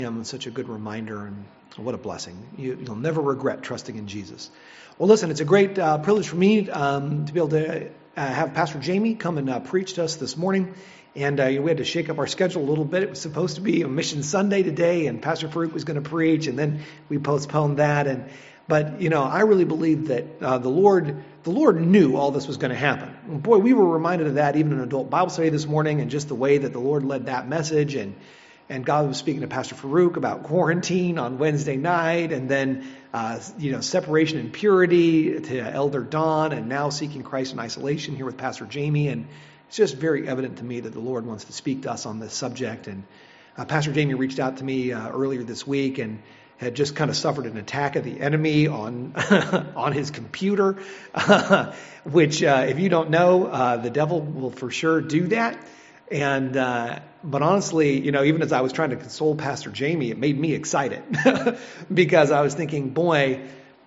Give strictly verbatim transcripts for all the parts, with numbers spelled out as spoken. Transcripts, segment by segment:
Him, such a good reminder, and what a blessing. You, you'll never regret trusting in Jesus. Well, listen, it's a great uh, privilege for me um, to be able to uh, have Pastor Jamie come and uh, preach to us this morning. And uh, we had to shake up our schedule a little bit. It was supposed to be a Mission Sunday today, and Pastor Farouk was going to preach, and then we postponed that. And But, you know, I really believe that uh, the Lord the Lord knew all this was going to happen. And boy, we were reminded of that even in adult Bible study this morning, and just the way that the Lord led that message. And and God was speaking to Pastor Farouk about quarantine on Wednesday night, and then, uh, you know, separation and purity to Elder Don, and now seeking Christ in isolation here with Pastor Jamie. And it's just very evident to me that the Lord wants to speak to us on this subject. And uh, Pastor Jamie reached out to me uh, earlier this week and had just kind of suffered an attack of the enemy on on his computer, uh, which, uh, if you don't know, uh, the devil will for sure do that. And uh, but honestly, you know, even as I was trying to console Pastor Jamie, it made me excited because I was thinking, boy,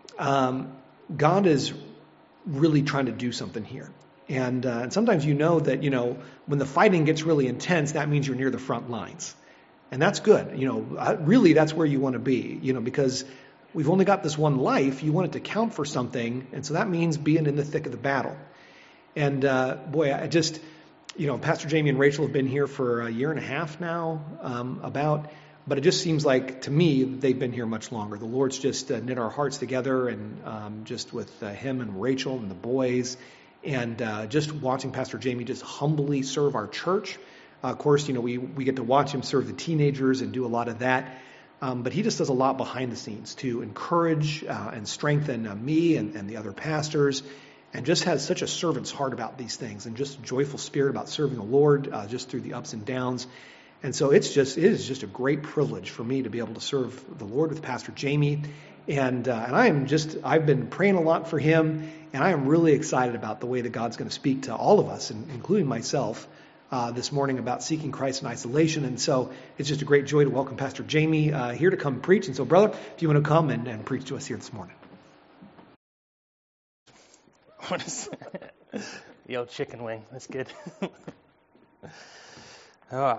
um, God is really trying to do something here. And, uh, and sometimes you know that, you know, when the fighting gets really intense, that means you're near the front lines. And that's good. You know, really, that's where you want to be, you know, because we've only got this one life. You want it to count for something. And so that means being in the thick of the battle. And uh, boy, I just, you know, Pastor Jamie and Rachel have been here for a year and a half now, um, about, but it just seems like to me they've been here much longer. The Lord's just uh, knit our hearts together, and um, just with uh, him and Rachel and the boys, and uh, just watching Pastor Jamie just humbly serve our church. Uh, of course, you know, we, we get to watch him serve the teenagers and do a lot of that. Um, but he just does a lot behind the scenes to encourage uh, and strengthen uh, me and, and the other pastors, and just has such a servant's heart about these things, and just a joyful spirit about serving the Lord uh, just through the ups and downs. And so it's just it is just a great privilege for me to be able to serve the Lord with Pastor Jamie. And uh, and I am just I've been praying a lot for him, and I am really excited about the way that God's going to speak to all of us, and including myself, Uh, this morning about seeking Christ in isolation. And so it's just a great joy to welcome Pastor Jamie uh, here to come preach. And so, brother, if you want to come and, and preach to us here this morning. The old chicken wing. That's good. oh.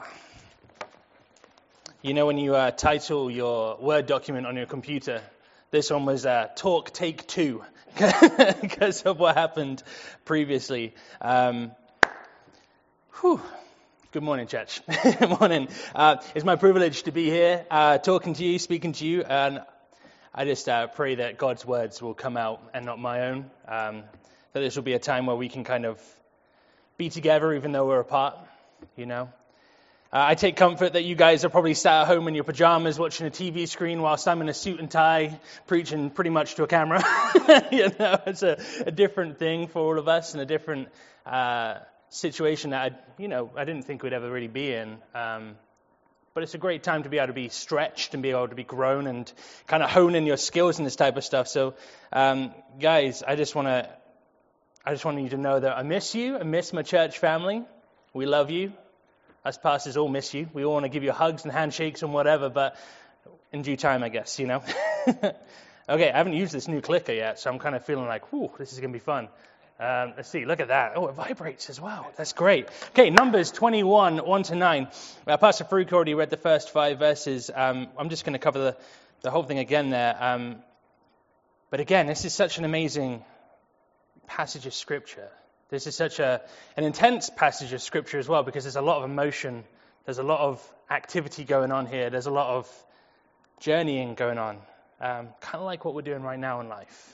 You know when you uh, title your Word document on your computer, this one was uh, Talk Take Two because of what happened previously. Um Whew. Good morning, church. Good morning. Uh, it's my privilege to be here, uh, talking to you, speaking to you, and I just uh, pray that God's words will come out and not my own. Um, that this will be a time where we can kind of be together, even though we're apart. You know, uh, I take comfort that you guys are probably sat at home in your pajamas watching a T V screen, whilst I'm in a suit and tie preaching pretty much to a camera. You know, it's a, a different thing for all of us, and a different Uh, situation that I, you know, I didn't think we'd ever really be in. Um, but it's a great time to be able to be stretched and be able to be grown and kind of hone in your skills and this type of stuff. So, um, guys, I just want to, I just want you to know that I miss you. I miss my church family. We love you. Us pastors all miss you. We all want to give you hugs and handshakes and whatever, but in due time, I guess, you know. Okay, I haven't used this new clicker yet, so I'm kind of feeling like, whew, this is going to be fun. Um, let's see, look at that. Oh, it vibrates as well. That's great. Okay, Numbers twenty-one, one to nine. Uh, Pastor Farouk already read the first five verses. Um, I'm just going to cover the, the whole thing again there. Um, but again, this is such an amazing passage of Scripture. This is such a an intense passage of Scripture as well, because there's a lot of emotion. There's a lot of activity going on here. There's a lot of journeying going on. Um, kind of like what we're doing right now in life.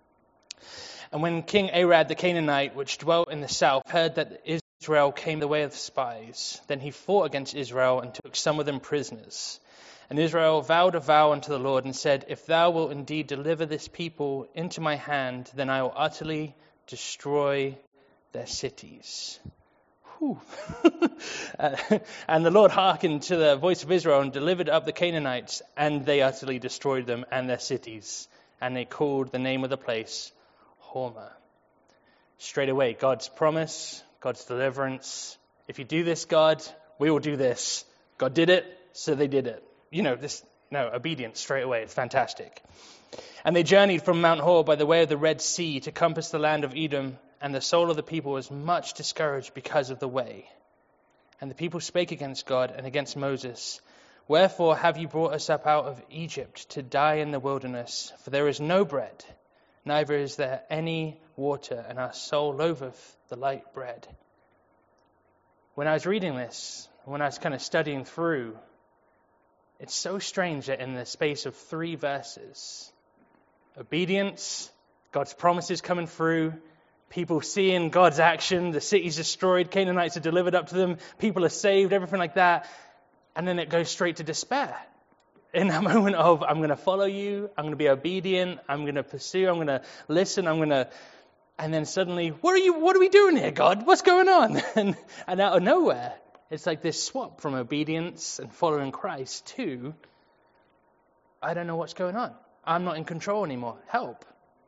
And when King Arad the Canaanite, which dwelt in the south, heard that Israel came the way of spies, then he fought against Israel and took some of them prisoners. And Israel vowed a vow unto the Lord and said, If thou wilt indeed deliver this people into my hand, then I will utterly destroy their cities. Whew. uh, and the Lord hearkened to the voice of Israel and delivered up the Canaanites, and they utterly destroyed them and their cities. And they called the name of the place Hormah. Straight away, God's promise, God's deliverance. If you do this, God, we will do this. God did it, so they did it. You know, this, no, obedience straight away. It's fantastic. And they journeyed from Mount Hor by the way of the Red Sea to compass the land of Edom, and the soul of the people was much discouraged because of the way. And the people spake against God and against Moses, Wherefore have you brought us up out of Egypt to die in the wilderness? For there is no bread, neither is there any water, and our soul loatheth the light bread. When I was reading this, when I was kind of studying through, it's so strange that in the space of three verses, obedience, God's promises coming through, people seeing God's action, the city's destroyed, Canaanites are delivered up to them, people are saved, everything like that. And then it goes straight to despair. In that moment of, I'm going to follow you, I'm going to be obedient, I'm going to pursue, I'm going to listen, I'm going to... And then suddenly, what are you? What are we doing here, God? What's going on? And, and out of nowhere, it's like this swap from obedience and following Christ to, I don't know what's going on. I'm not in control anymore. Help.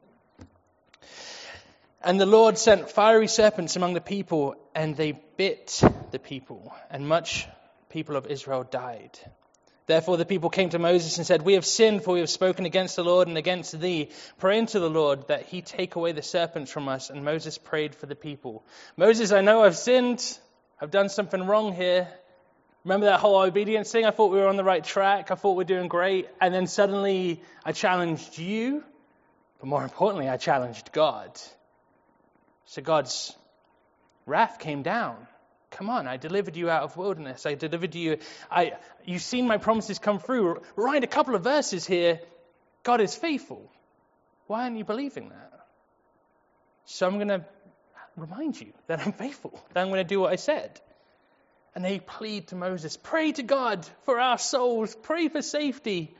And the Lord sent fiery serpents among the people, and they bit the people, and much people of Israel died. Therefore the people came to Moses and said, we have sinned, for we have spoken against the Lord and against thee. Pray unto the Lord that he take away the serpents from us. And Moses prayed for the people. Moses, I know I've sinned. I've done something wrong here. Remember that whole obedience thing? I thought we were on the right track. I thought we were doing great. And then suddenly I challenged you. But more importantly, I challenged God. So God's wrath came down. Come on, I delivered you out of wilderness. I delivered you. I, you've seen my promises come through. Right, a couple of verses here. God is faithful. Why aren't you believing that? So I'm going to remind you that I'm faithful. That I'm going to do what I said. And they plead to Moses, pray to God for our souls. Pray for safety.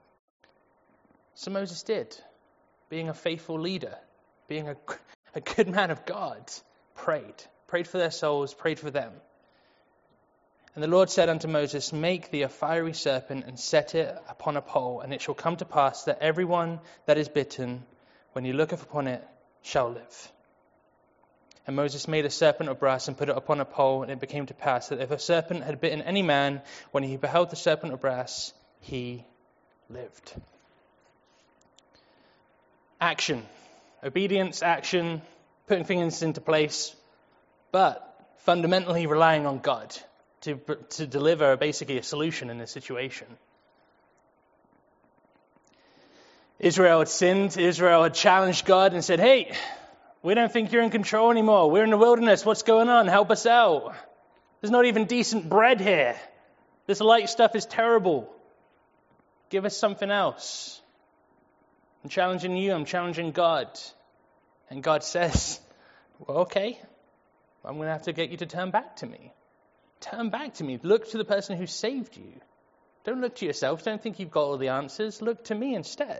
So Moses did. Being a faithful leader. Being a, a good man of God. Prayed. Prayed for their souls, prayed for them. And the Lord said unto Moses, make thee a fiery serpent and set it upon a pole, and it shall come to pass that everyone that is bitten, when he looketh upon it, shall live. And Moses made a serpent of brass and put it upon a pole, and it became to pass that if a serpent had bitten any man, when he beheld the serpent of brass, he lived. Action. Obedience, action, putting things into place. But fundamentally relying on God to, to deliver basically a solution in this situation. Israel had sinned. Israel had challenged God and said, hey, we don't think you're in control anymore. We're in the wilderness. What's going on? Help us out. There's not even decent bread here. This light stuff is terrible. Give us something else. I'm challenging you. I'm challenging God. And God says, well, okay. I'm going to have to get you to turn back to me. Turn back to me. Look to the person who saved you. Don't look to yourself. Don't think you've got all the answers. Look to me instead.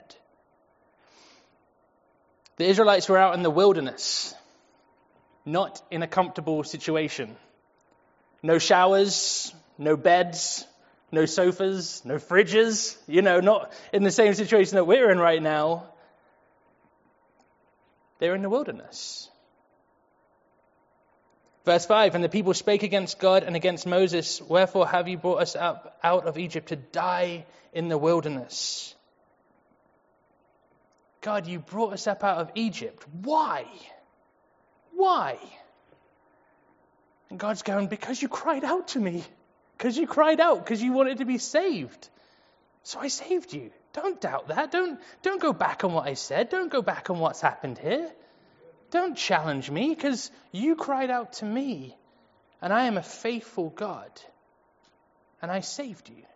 The Israelites were out in the wilderness, not in a comfortable situation. No showers, no beds, no sofas, no fridges. You know, not in the same situation that we're in right now. They're in the wilderness. Verse five, and the people spake against God and against Moses, wherefore have you brought us up out of Egypt to die in the wilderness? God, you brought us up out of Egypt. Why? Why? And God's going, because you cried out to me. Because you cried out, because you wanted to be saved. So I saved you. Don't doubt that. Don't, don't go back on what I said. Don't go back on what's happened here. Don't challenge me, because you cried out to me, and I am a faithful God, and I saved you.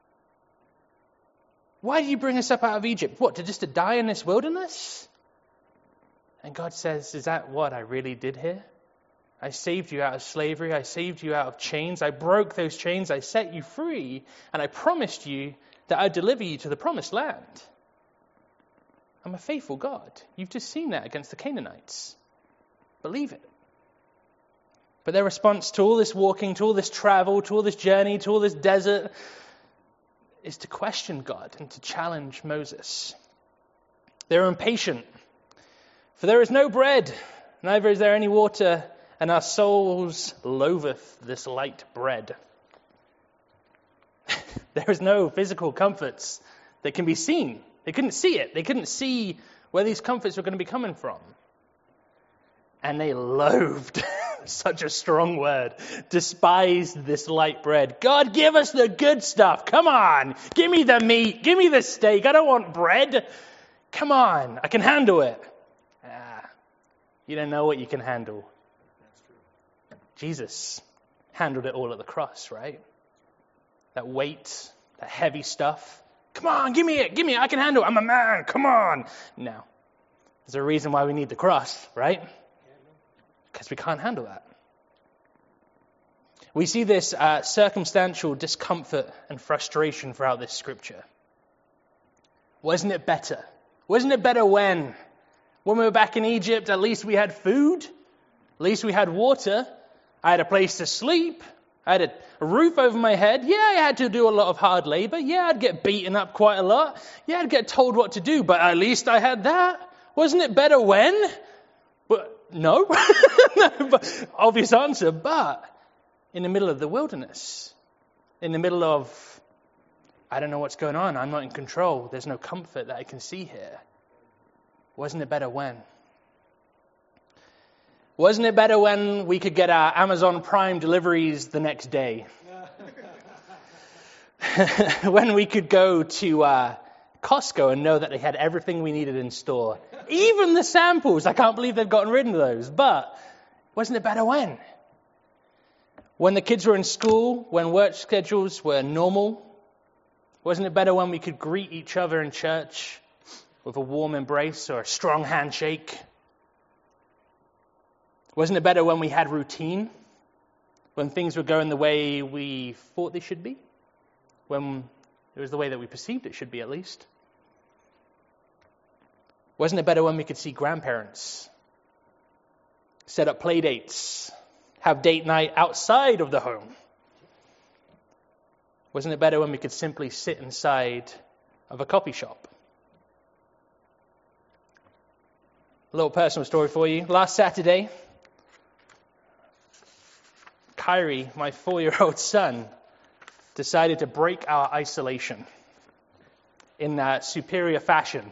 Why did you bring us up out of Egypt? What, to just to die in this wilderness? And God says, is that what I really did here? I saved you out of slavery. I saved you out of chains. I broke those chains. I set you free, and I promised you that I'd deliver you to the promised land. I'm a faithful God. You've just seen that against the Canaanites. Believe it. But their response to all this walking, to all this travel, to all this journey, to all this desert, is to question God and to challenge Moses. They're impatient. For there is no bread, neither is there any water, and our souls loatheth this light bread. There is no physical comforts that can be seen. They couldn't see it. They couldn't see where these comforts were going to be coming from. And they loathed Such a strong word. Despise this light bread. God, give us the good stuff. Come on. Give me the meat. Give me the steak. I don't want bread. Come on. I can handle it. Ah, you don't know what you can handle. Jesus handled it all at the cross, right? That weight, that heavy stuff. Come on, give me it. Give me it. I can handle it. I'm a man. Come on. No. There's a reason why we need the cross, right? Because we can't handle that. We see this uh, circumstantial discomfort and frustration throughout this scripture. Wasn't it better? Wasn't it better when? When we were back in Egypt, at least we had food. At least we had water. I had a place to sleep. I had a, a roof over my head. Yeah, I had to do a lot of hard labor. Yeah, I'd get beaten up quite a lot. Yeah, I'd get told what to do, but at least I had that. Wasn't it better when? But no. No, but obvious answer, but in the middle of the wilderness, in the middle of, I don't know what's going on, I'm not in control, there's no comfort that I can see here. Wasn't it better when? Wasn't it better when we could get our Amazon Prime deliveries the next day? When we could go to uh, Costco and know that they had everything we needed in store. Even the samples. I can't believe they've gotten rid of those. But wasn't it better when? When the kids were in school, when work schedules were normal. Wasn't it better when we could greet each other in church with a warm embrace or a strong handshake? Wasn't it better when we had routine? When things were going the way we thought they should be? When it was the way that we perceived it should be, at least? Wasn't it better when we could see grandparents, set up play dates, have date night outside of the home? Wasn't it better when we could simply sit inside of a coffee shop? A little personal story for you. Last Saturday, Kyrie, my four-year-old son, decided to break our isolation in that superior fashion.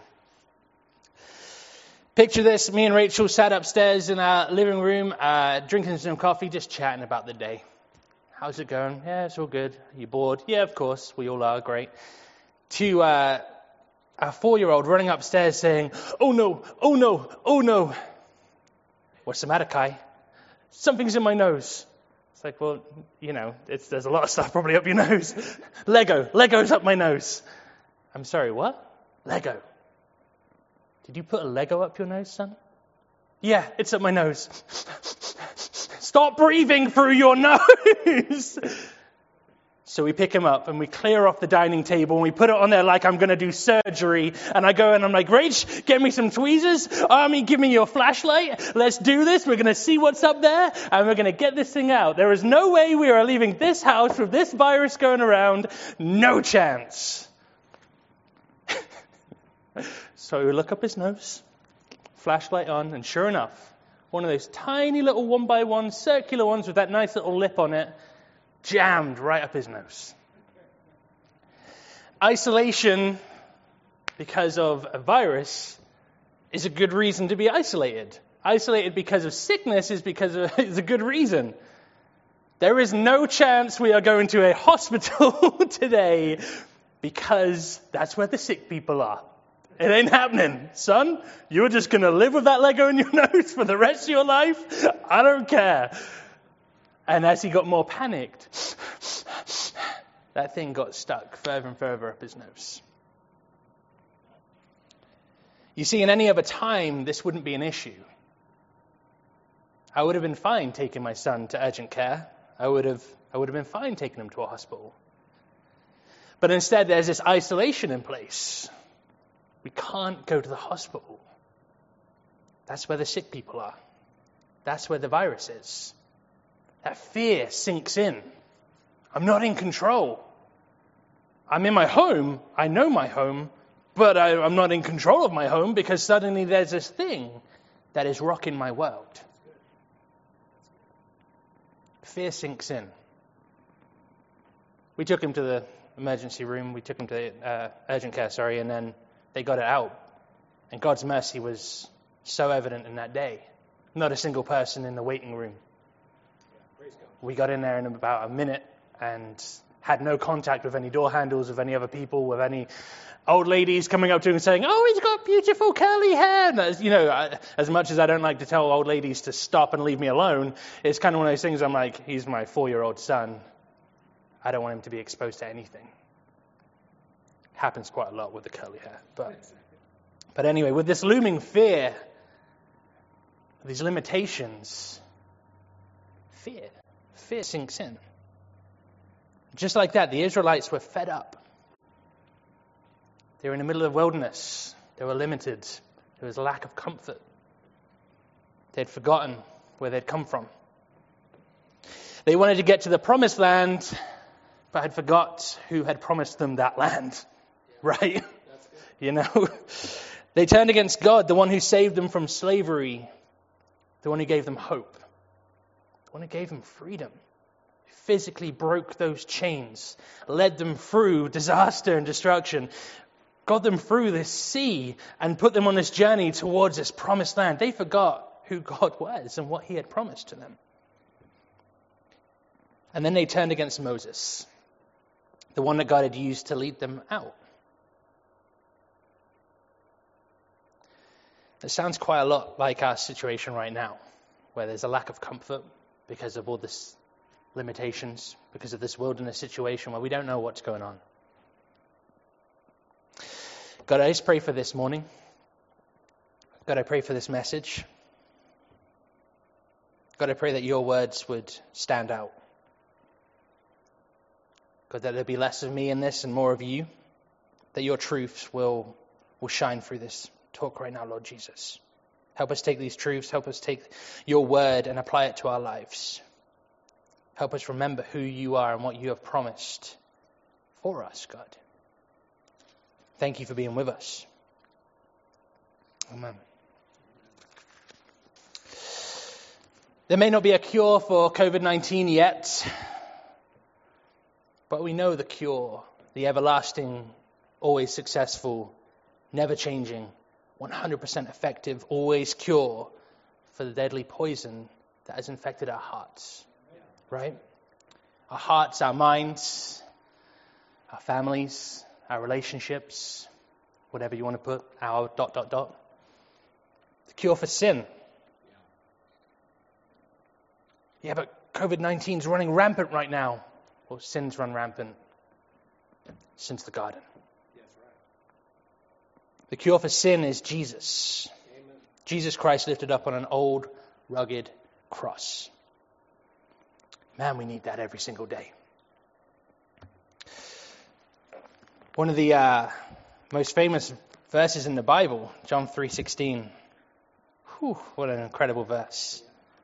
Picture this, me and Rachel sat upstairs in our living room, uh, drinking some coffee, just chatting about the day. How's it going? Yeah, it's all good. Are you bored? Yeah, of course. We all are. Great. To uh, our four-year-old running upstairs saying, oh no, oh no, oh no. What's the matter, Kai? Something's in my nose. It's like, well, you know, it's, there's a lot of stuff probably up your nose. Lego. Lego's up my nose. I'm sorry, what? Lego. Did you put a Lego up your nose, son? Yeah, it's up my nose. Stop breathing through your nose. So we pick him up and we clear off the dining table and we put it on there like I'm going to do surgery. And I go and I'm like, Rach, get me some tweezers. Army, give me your flashlight. Let's do this. We're going to see what's up there and we're going to get this thing out. There is no way we are leaving this house with this virus going around. No chance. So we look up his nose, flashlight on, and sure enough, one of those tiny little one by one circular ones with that nice little lip on it, jammed right up his nose. Isolation, because of a virus, is a good reason to be isolated. Isolated because of sickness is because of, is a good reason. There is no chance we are going to a hospital today because that's where the sick people are. It ain't happening, son. You're just going to live with that Lego in your nose for the rest of your life? I don't care. And as he got more panicked, that thing got stuck further and further up his nose. You see, in any other time, this wouldn't be an issue. I would have been fine taking my son to urgent care. I would have, I would have been fine taking him to a hospital. But instead, there's this isolation in place. We can't go to the hospital. That's where the sick people are. That's where the virus is. That fear sinks in. I'm not in control. I'm in my home. I know my home. But I, I'm not in control of my home because suddenly there's this thing that is rocking my world. Fear sinks in. We took him to the emergency room. We took him to uh, urgent care, sorry, and then they got it out. And God's mercy was so evident in that day. Not a single person in the waiting room We got in there in about a minute and had no contact with any door handles, with any other people, with any old ladies coming up to him and saying, "Oh, he's got beautiful curly hair." And as, you know, I, as much as I don't like to tell old ladies to stop and leave me alone, it's kind of one of those things. I'm like, he's my four-year-old son. I don't want him to be exposed to anything. Happens quite a lot with the curly hair. But, but anyway, with this looming fear, these limitations, fear, fear sinks in. Just like that, the Israelites were fed up. They were in the middle of the wilderness. They were limited. There was a lack of comfort. They'd forgotten where they'd come from. They wanted to get to the promised land, but had forgot who had promised them that land. Right? You know? They turned against God, the one who saved them from slavery, the one who gave them hope, the one who gave them freedom. Physically broke those chains, led them through disaster and destruction, got them through this sea and put them on this journey towards this promised land. They forgot who God was and what he had promised to them. And then they turned against Moses, the one that God had used to lead them out. It sounds quite a lot like our situation right now, where there's a lack of comfort because of all this limitations, because of this wilderness situation where we don't know what's going on. God, I just pray for this morning. God, I pray for this message. God, I pray that your words would stand out. God, that there'll be less of me in this and more of you. That your truths will, will shine through this talk right now, Lord Jesus. Help us take these truths. Help us take your word and apply it to our lives. Help us remember who you are and what you have promised for us, God. Thank you for being with us. Amen. There may not be a cure for covid nineteen yet, but we know the cure, the everlasting, always successful, never changing, one hundred percent effective, always cure for the deadly poison that has infected our hearts. Right? Our hearts, our minds, our families, our relationships, whatever you want to put, our dot, dot, dot. The cure for sin. Yeah, but covid nineteen is running rampant right now. Well, sin's run rampant since the garden. The cure for sin is Jesus. Amen. Jesus Christ lifted up on an old, rugged cross. Man, we need that every single day. One of the uh, most famous verses in the Bible, John three sixteen. Whew, what an incredible verse.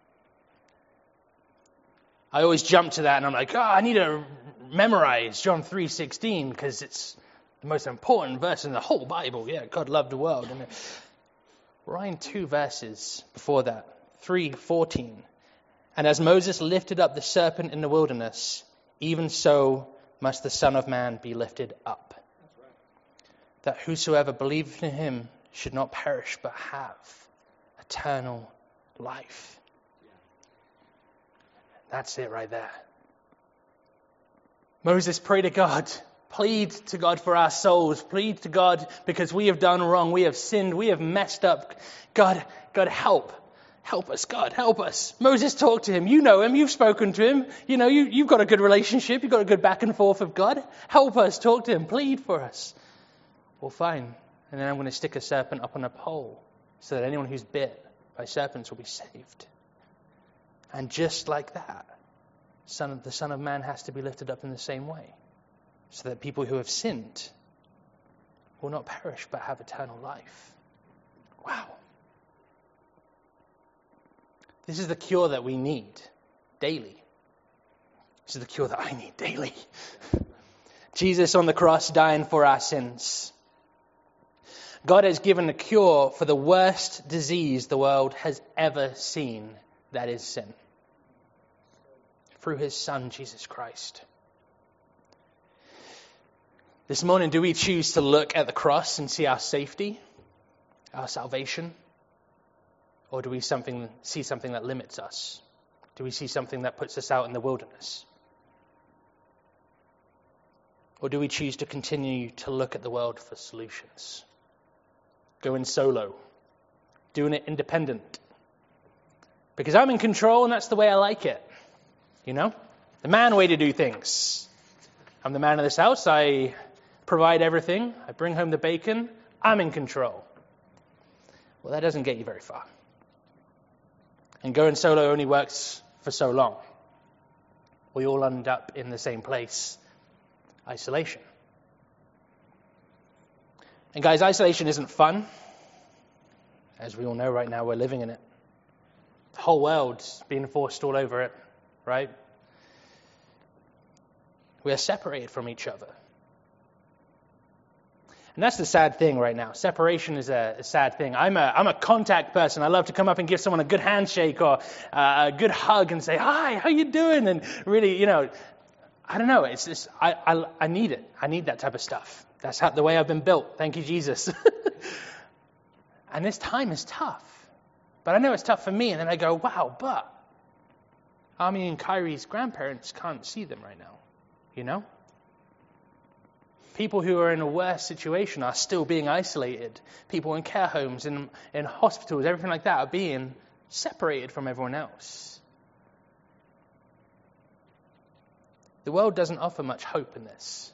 I always jump to that and I'm like, oh, I need to memorize John three sixteen because it's the most important verse in the whole Bible. Yeah, God loved the world. And we're in two verses before that, three fourteen. And as Moses lifted up the serpent in the wilderness, even so must the Son of Man be lifted up. That's right. That whosoever believeth in him should not perish, but have eternal life. Yeah. That's it right there. Moses prayed to God, plead to God for our souls, plead to God because we have done wrong, we have sinned, we have messed up. God, God help. Help us, God, help us. Moses talked to him. You know him. You've spoken to him. You know, you, you've got a good relationship. You've got a good back and forth with God. Help us. Talk to him. Plead for us. Well, fine. And then I'm going to stick a serpent up on a pole so that anyone who's bit by serpents will be saved. And just like that, son of, the Son of Man has to be lifted up in the same way so that people who have sinned will not perish but have eternal life. Wow. This is the cure that we need daily. This is the cure that I need daily. Jesus on the cross dying for our sins. God has given a cure for the worst disease the world has ever seen, that is sin. Through his Son, Jesus Christ. This morning, do we choose to look at the cross and see our safety, our salvation? Or do we something see something that limits us? Do we see something that puts us out in the wilderness? Or do we choose to continue to look at the world for solutions? Going solo, doing it independent. Because I'm in control and that's the way I like it. You know? The man way to do things. I'm the man of this house. I provide everything. I bring home the bacon. I'm in control. Well, that doesn't get you very far. And going solo only works for so long. We all end up in the same place. Isolation. And guys, isolation isn't fun. As we all know right now, we're living in it. The whole world's being forced all over it, right? We are separated from each other. And that's the sad thing right now. Separation is a, a sad thing. I'm a, I'm a contact person. I love to come up and give someone a good handshake or uh, a good hug and say, hi, how you doing? And really, you know, I don't know. It's just, I, I, I need it. I need that type of stuff. That's how, the way I've been built. Thank you, Jesus. And this time is tough. But I know it's tough for me. And then I go, wow, but Ami and Kyrie's grandparents can't see them right now. You know? People who are in a worse situation are still being isolated. People in care homes, in, in hospitals, everything like that are being separated from everyone else. The world doesn't offer much hope in this.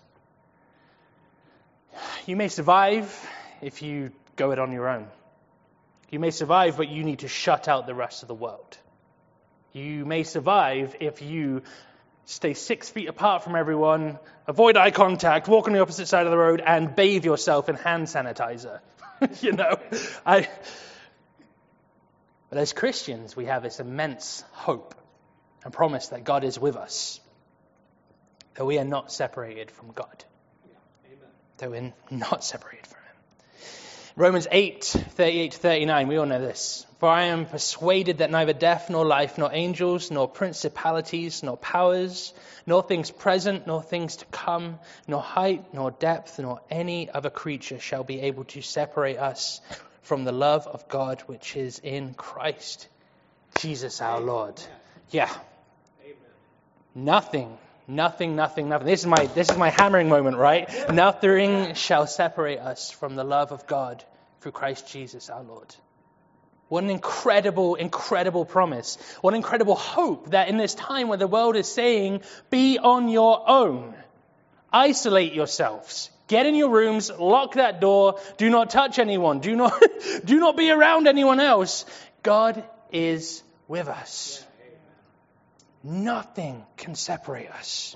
You may survive if you go it on your own. You may survive, but you need to shut out the rest of the world. You may survive if you stay six feet apart from everyone, avoid eye contact, walk on the opposite side of the road, and bathe yourself in hand sanitizer. You know, I. But as Christians, we have this immense hope and promise that God is with us, that we are not separated from God, that we're not separated from Him. Romans eight, thirty-eight to thirty-nine, we all know this. For I am persuaded that neither death nor life, nor angels, nor principalities, nor powers, nor things present, nor things to come, nor height, nor depth, nor any other creature shall be able to separate us from the love of God which is in Christ Jesus our Lord. Yeah. Nothing, nothing, nothing, nothing. This is my this is my hammering moment, right? Nothing shall separate us from the love of God through Christ Jesus our Lord. What an incredible, incredible promise. What an incredible hope that in this time where the world is saying, be on your own. Isolate yourselves. Get in your rooms, lock that door, do not touch anyone, do not, do not be around anyone else. God is with us. Nothing can separate us.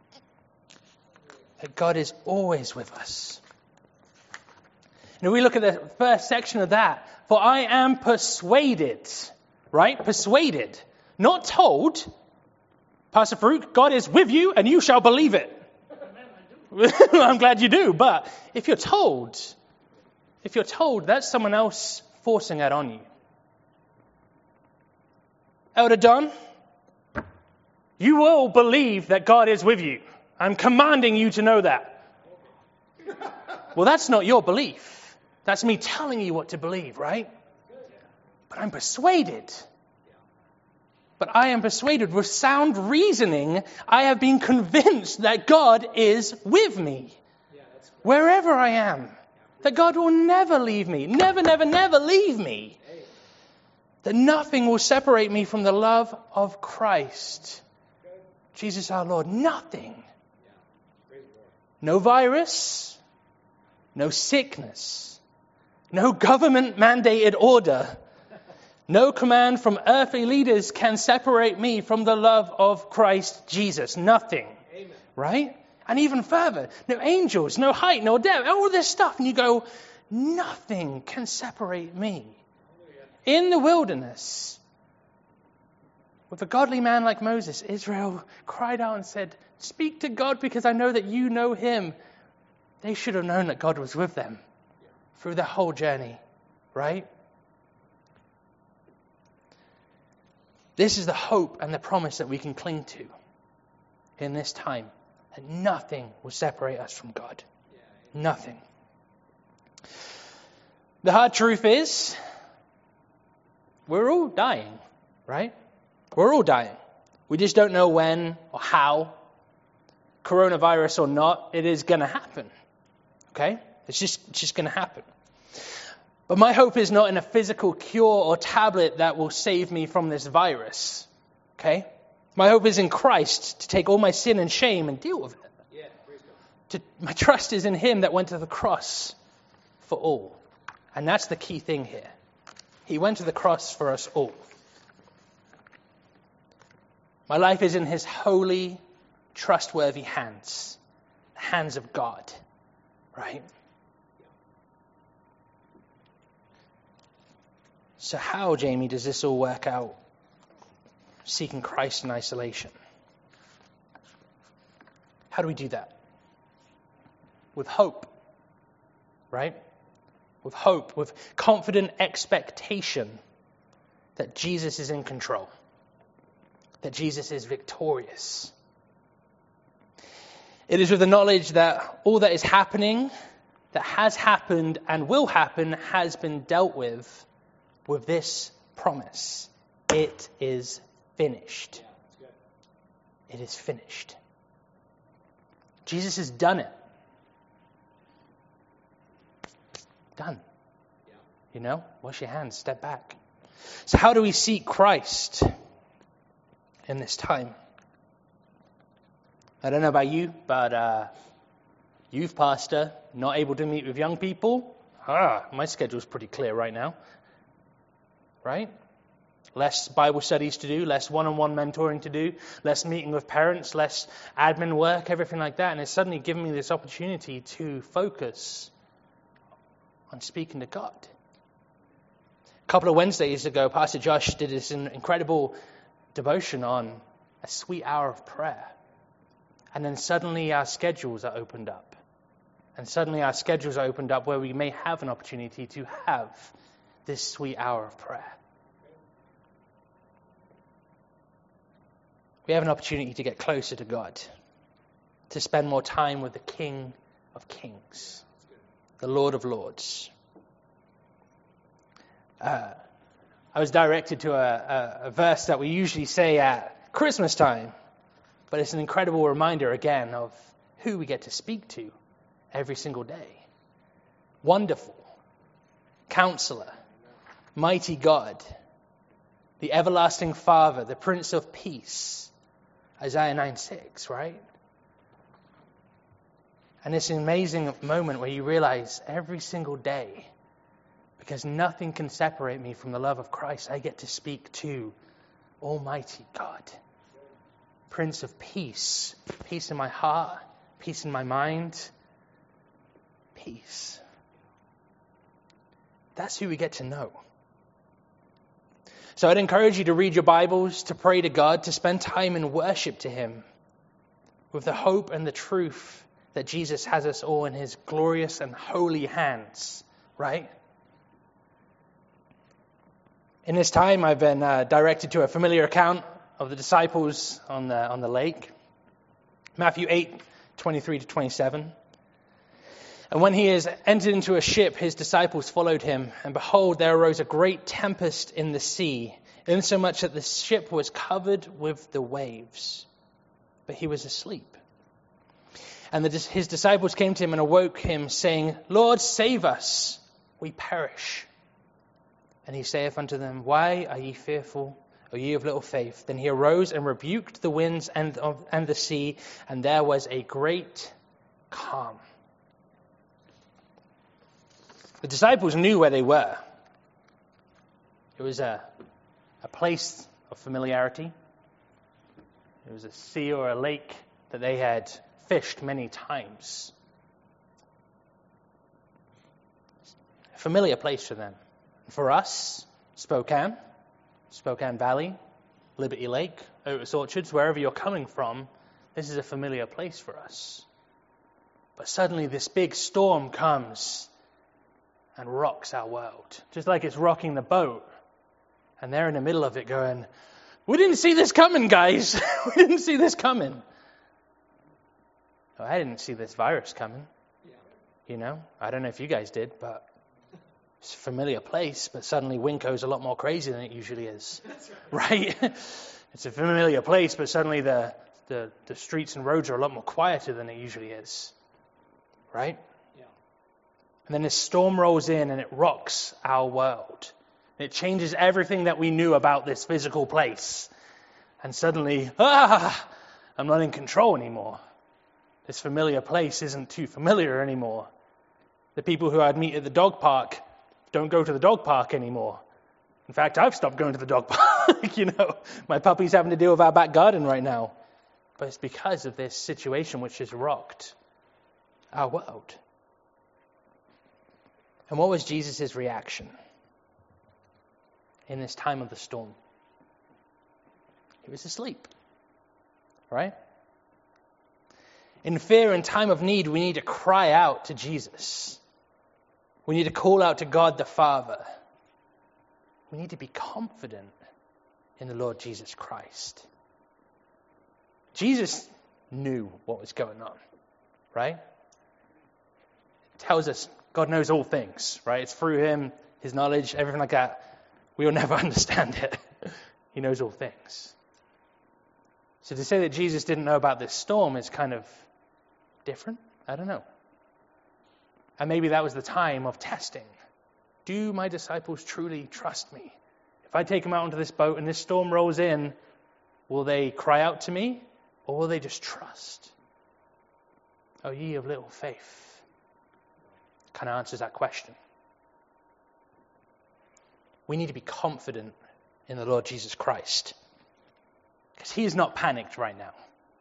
That God is always with us. And we look at the first section of that. For I am persuaded, right? Persuaded, not told. Pastor Farouk, God is with you and you shall believe it. I'm glad you do. But if you're told, if you're told, that's someone else forcing that on you. Elder Don, you will believe that God is with you. I'm commanding you to know that. Well, that's not your belief. That's me telling you what to believe, right? But I'm persuaded. But I am persuaded with sound reasoning. I have been convinced that God is with me. Wherever I am. That God will never leave me. Never, never, never leave me. That nothing will separate me from the love of Christ. Jesus our Lord. Nothing. No virus. No sickness. No government-mandated order, no command from earthly leaders can separate me from the love of Christ Jesus. Nothing. Amen. Right? And even further, no angels, no height, no depth, all this stuff. And you go, nothing can separate me. In the wilderness, with a godly man like Moses, Israel cried out and said, speak to God because I know that you know Him. They should have known that God was with them. Through the whole journey, right? This is the hope and the promise that we can cling to in this time. That nothing will separate us from God. Nothing. The hard truth is, we're all dying, right? We're all dying. We just don't know when or how. Coronavirus or not, it is going to happen. Okay? It's just, it's just going to happen. But my hope is not in a physical cure or tablet that will save me from this virus. Okay? My hope is in Christ to take all my sin and shame and deal with it. Yeah, praise God. To, my trust is in him that went to the cross for all. And that's the key thing here. He went to the cross for us all. My life is in his holy, trustworthy hands. The hands of God. Right? So how, Jamie, does this all work out? Seeking Christ in isolation. How do we do that? With hope. Right? With hope, with confident expectation that Jesus is in control. That Jesus is victorious. It is with the knowledge that all that is happening, that has happened and will happen, has been dealt with, with this promise. It is finished. It is finished. Jesus has done it. Done. You know, wash your hands, step back. So how do we seek Christ in this time? I don't know about you, but uh, youth pastor, not able to meet with young people. Ah, my schedule's pretty clear right now. Right? Less Bible studies to do, less one-on-one mentoring to do, less meeting with parents, less admin work, everything like that. And it's suddenly given me this opportunity to focus on speaking to God. A couple of Wednesdays ago, Pastor Josh did this incredible devotion on a sweet hour of prayer. And then suddenly our schedules are opened up. And suddenly our schedules are opened up where we may have an opportunity to have this sweet hour of prayer. We have an opportunity to get closer to God. To spend more time with the King of Kings. The Lord of Lords. Uh, I was directed to a, a, a verse that we usually say at Christmas time. But it's an incredible reminder again of who we get to speak to every single day. Wonderful. Counselor. Mighty God. The everlasting Father. The Prince of Peace. Isaiah nine six, right? And it's an amazing moment where you realize every single day, because nothing can separate me from the love of Christ, I get to speak to Almighty God. Prince of Peace. Peace in my heart. Peace in my mind. Peace. That's who we get to know. So I'd encourage you to read your Bibles, to pray to God, to spend time in worship to Him, with the hope and the truth that Jesus has us all in His glorious and holy hands, right? In this time, I've been uh, directed to a familiar account of the disciples on the on the lake. Matthew eight, twenty-three to twenty-seven. And when he is entered into a ship, his disciples followed him. And behold, there arose a great tempest in the sea, insomuch that the ship was covered with the waves. But he was asleep. And the, his disciples came to him and awoke him, saying, Lord, save us, we perish. And he saith unto them, Why are ye fearful, O ye of little faith? Then he arose and rebuked the winds and, and the sea, and there was a great calm. The disciples knew where they were. It was a, a place of familiarity. It was a sea or a lake that they had fished many times. A familiar place for them. For us, Spokane, Spokane Valley, Liberty Lake, Otis Orchards, wherever you're coming from, this is a familiar place for us. But suddenly this big storm comes and rocks our world, just like it's rocking the boat. And they're in the middle of it going, we didn't see this coming, guys. We didn't see this coming. Oh, I didn't see this virus coming. You know, I don't know if you guys did, but it's a familiar place, but suddenly Winco's a lot more crazy than it usually is. Right? It's a familiar place, but suddenly the, the, the streets and roads are a lot more quieter than it usually is. Right? Yeah. And then this storm rolls in and it rocks our world. It changes everything that we knew about this physical place. And suddenly, ah, I'm not in control anymore. This familiar place isn't too familiar anymore. The people who I'd meet at the dog park don't go to the dog park anymore. In fact, I've stopped going to the dog park. You know, my puppy's having to deal with our back garden right now. But it's because of this situation which has rocked our world. And what was Jesus' reaction in this time of the storm? He was asleep. Right? In fear and time of need, we need to cry out to Jesus. We need to call out to God the Father. We need to be confident in the Lord Jesus Christ. Jesus knew what was going on, right? It tells us God knows all things, right? It's through him, his knowledge, everything like that. We will never understand it. He knows all things. So to say that Jesus didn't know about this storm is kind of different. I don't know. And maybe that was the time of testing. Do my disciples truly trust me? If I take them out onto this boat and this storm rolls in, will they cry out to me or will they just trust? O ye of little faith. Kind of answers that question. We need to be confident in the Lord Jesus Christ. Because he is not panicked right now.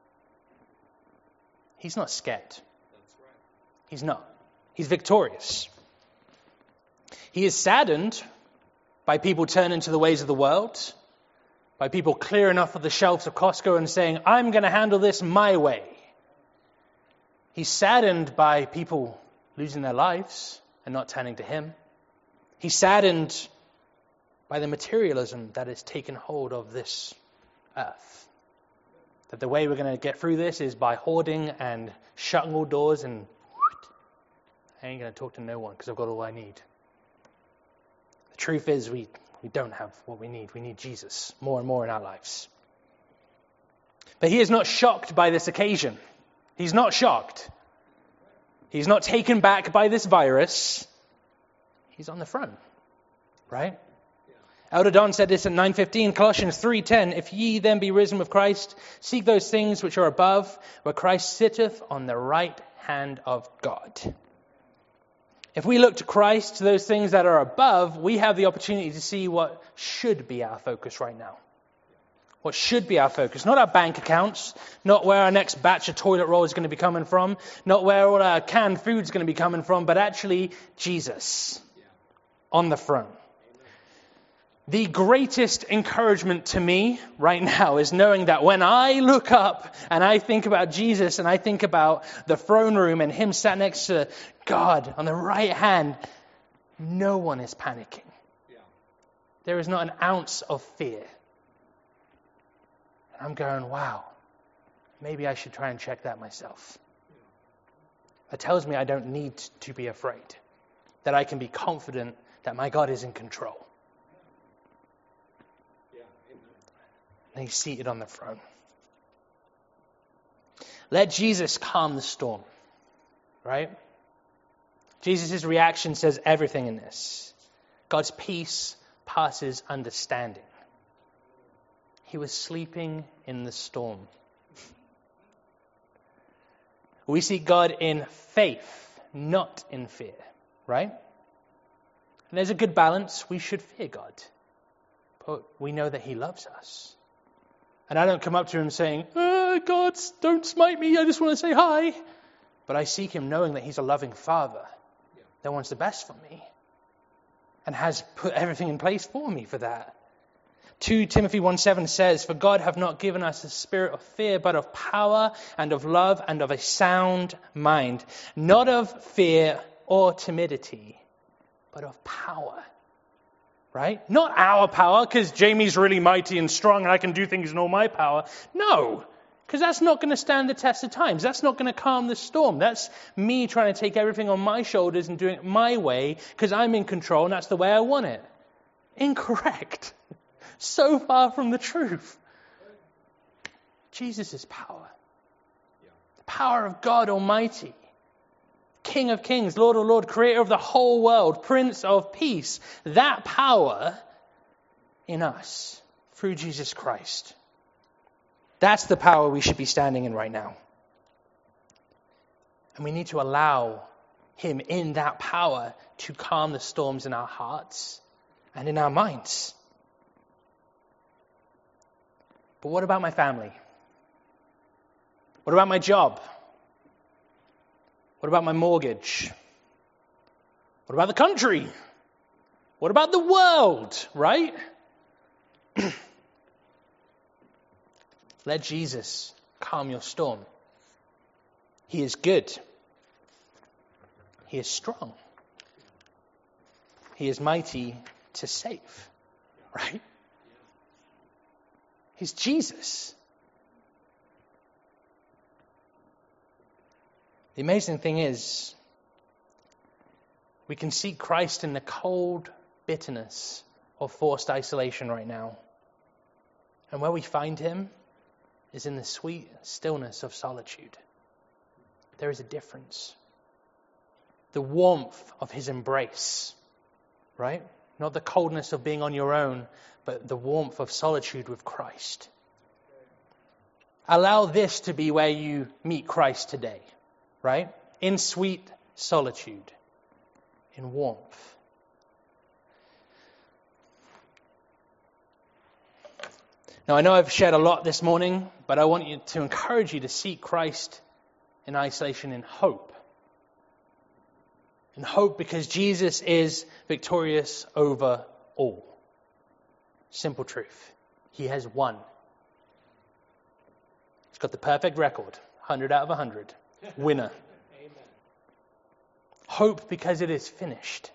He's not scared. That's right. He's not. He's victorious. He is saddened by people turning to the ways of the world, by people clearing off of the shelves of Costco and saying, I'm going to handle this my way. He's saddened by people losing their lives and not turning to him. He's saddened by the materialism that has taken hold of this earth. That the way we're going to get through this is by hoarding and shutting all doors and I ain't going to talk to no one because I've got all I need. The truth is we, we don't have what we need. We need Jesus more and more in our lives. But he is not shocked by this occasion. He's not shocked. He's not taken back by this virus. He's on the front, right? Elder Don said this in nine fifteen, Colossians three ten, if ye then be risen with Christ, seek those things which are above, where Christ sitteth on the right hand of God. If we look to Christ, to those things that are above, we have the opportunity to see what should be our focus right now. What should be our focus. Not our bank accounts, not where our next batch of toilet roll is going to be coming from, not where all our canned food is going to be coming from, but actually Jesus on the front. The greatest encouragement to me right now is knowing that when I look up and I think about Jesus and I think about the throne room and him sat next to God on the right hand, no one is panicking. Yeah. There is not an ounce of fear. And I'm going, wow, maybe I should try and check that myself. It tells me I don't need to be afraid, that I can be confident that my God is in control. And he's seated on the throne. Let Jesus calm the storm. Right? Jesus' reaction says everything in this. God's peace passes understanding. He was sleeping in the storm. We seek God in faith, not in fear. Right? And there's a good balance. We should fear God. But we know that he loves us. And I don't come up to him saying, oh, God, don't smite me. I just want to say hi. But I seek him knowing that he's a loving father that wants the best for me and has put everything in place for me for that. Second Timothy one seven says, for God hath not given us a spirit of fear, but of power and of love and of a sound mind. Not of fear or timidity, but of power. Right? Not our power, because Jamie's really mighty and strong and I can do things in all my power. No, because that's not going to stand the test of times. That's not going to calm the storm. That's me trying to take everything on my shoulders and doing it my way because I'm in control and that's the way I want it. Incorrect. So far from the truth. Jesus' power. The power of God Almighty. King of kings, Lord of lords, creator of the whole world, Prince of peace. That power in us through Jesus Christ. That's the power we should be standing in right now. And we need to allow him in that power to calm the storms in our hearts and in our minds. But what about my family? What about my job? What about my mortgage? What about the country? What about the world, right? Let Jesus calm your storm. He is good. He is strong. He is mighty to save, right? He's Jesus. The amazing thing is, we can see Christ in the cold bitterness of forced isolation right now. And where we find him is in the sweet stillness of solitude. There is a difference. The warmth of his embrace, right? Not the coldness of being on your own, but the warmth of solitude with Christ. Allow this to be where you meet Christ today, right? In sweet solitude, in warmth. Now, I know I've shared a lot this morning, but I want you to encourage you to seek Christ in isolation in hope. In hope because Jesus is victorious over all. Simple truth. He has won. He's got the perfect record. one hundred out of one hundred. Winner. Amen. Hope because it is finished.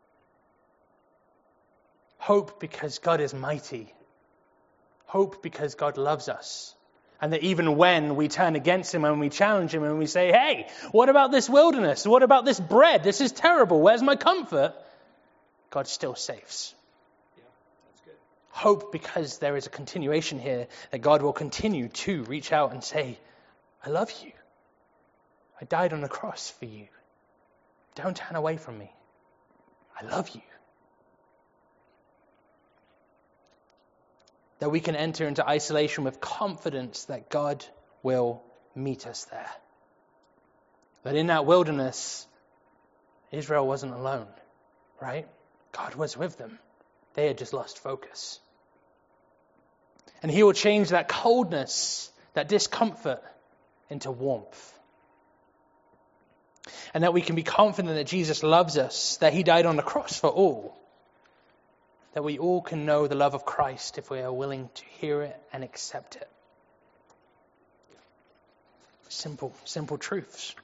Hope because God is mighty. Hope because God loves us. And that even when we turn against him and we challenge him and we say, hey, what about this wilderness? What about this bread? This is terrible. Where's my comfort? God still saves. Yeah, that's good. Hope because there is a continuation here that God will continue to reach out and say, I love you. I died on the cross for you. Don't turn away from me. I love you. That we can enter into isolation with confidence that God will meet us there. That in that wilderness, Israel wasn't alone, right? God was with them. They had just lost focus. And he will change that coldness, that discomfort, into warmth. And that we can be confident that Jesus loves us, that he died on the cross for all. That we all can know the love of Christ if we are willing to hear it and accept it. Simple, simple truths.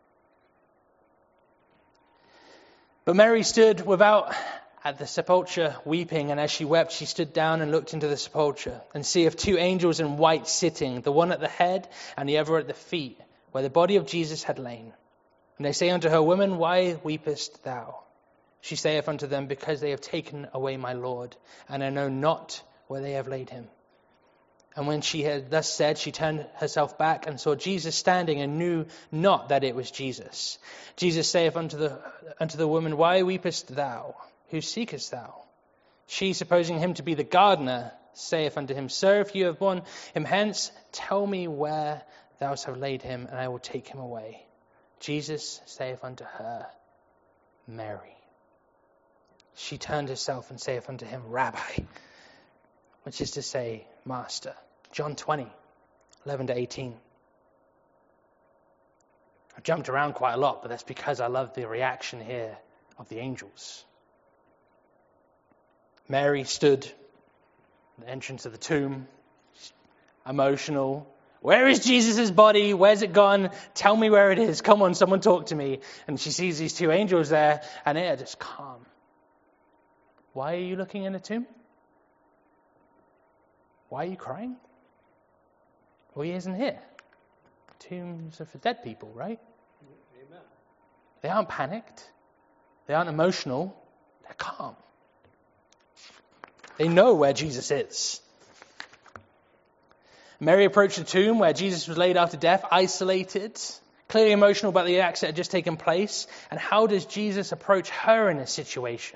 But Mary stood without at the sepulchre weeping, and as she wept, she stood down and looked into the sepulchre, and see of two angels in white sitting, the one at the head and the other at the feet, where the body of Jesus had lain. And they say unto her, Woman, why weepest thou? She saith unto them, Because they have taken away my Lord, and I know not where they have laid him. And when she had thus said, she turned herself back and saw Jesus standing, and knew not that it was Jesus. Jesus saith unto the unto the woman, Why weepest thou? Who seekest thou? She, supposing him to be the gardener, saith unto him, Sir, if you have borne him hence, tell me where thou hast laid him, and I will take him away. Jesus saith unto her, Mary. She turned herself and saith unto him, Rabbi, which is to say, Master. John twenty, eleven to eighteen. I've jumped around quite a lot, but that's because I love the reaction here of the angels. Mary stood at the entrance of the tomb, emotional. Where is Jesus' body? Where's it gone? Tell me where it is. Come on, someone talk to me. And she sees these two angels there, and they are just calm. Why are you looking in a tomb? Why are you crying? Well, he isn't here. Tombs are for dead people, right? Amen. They aren't panicked. They aren't emotional. They're calm. They know where Jesus is. Mary approached the tomb where Jesus was laid after death, isolated, clearly emotional about the acts that had just taken place. And how does Jesus approach her in this situation?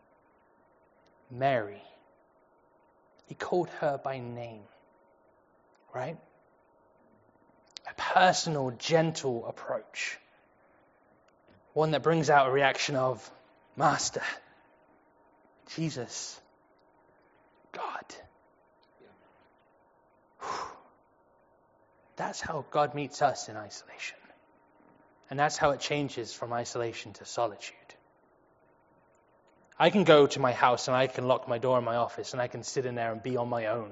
Mary. He called her by name, right? A personal, gentle approach. One that brings out a reaction of, Master, Jesus, God. That's how God meets us in isolation. And that's how it changes from isolation to solitude. I can go to my house and I can lock my door in my office and I can sit in there and be on my own.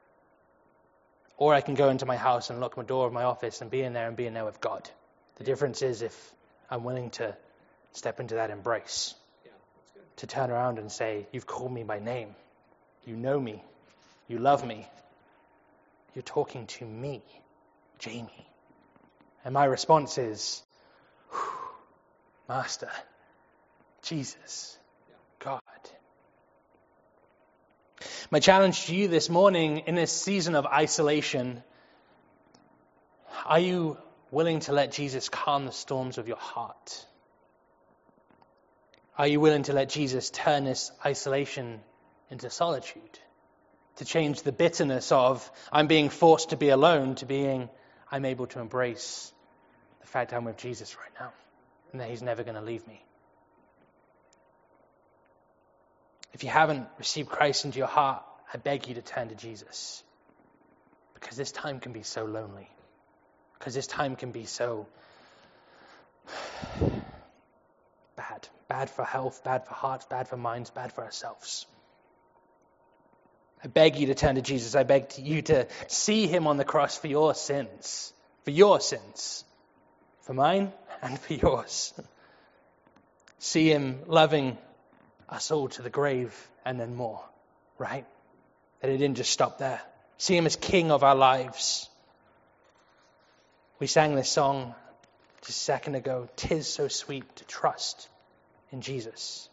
Or I can go into my house and lock my door of my office and be in there and be in there with God. The difference is if I'm willing to step into that embrace. To turn around and say, you've called me by name. You know me. You love me. You're talking to me, Jamie. And my response is, Master, Jesus, God. My challenge to you this morning in this season of isolation, are you willing to let Jesus calm the storms of your heart? Are you willing to let Jesus turn this isolation into solitude? To change the bitterness of, I'm being forced to be alone, to being, I'm able to embrace the fact I'm with Jesus right now. And that he's never going to leave me. If you haven't received Christ into your heart, I beg you to turn to Jesus. Because this time can be so lonely. Because this time can be so bad. Bad for health, bad for hearts, bad for minds, bad for ourselves. I beg you to turn to Jesus. I beg you to see him on the cross for your sins. For your sins. For mine and for yours. See him loving us all to the grave and then more. Right? That it didn't just stop there. See him as king of our lives. We sang this song just a second ago. 'Tis so sweet to trust in Jesus.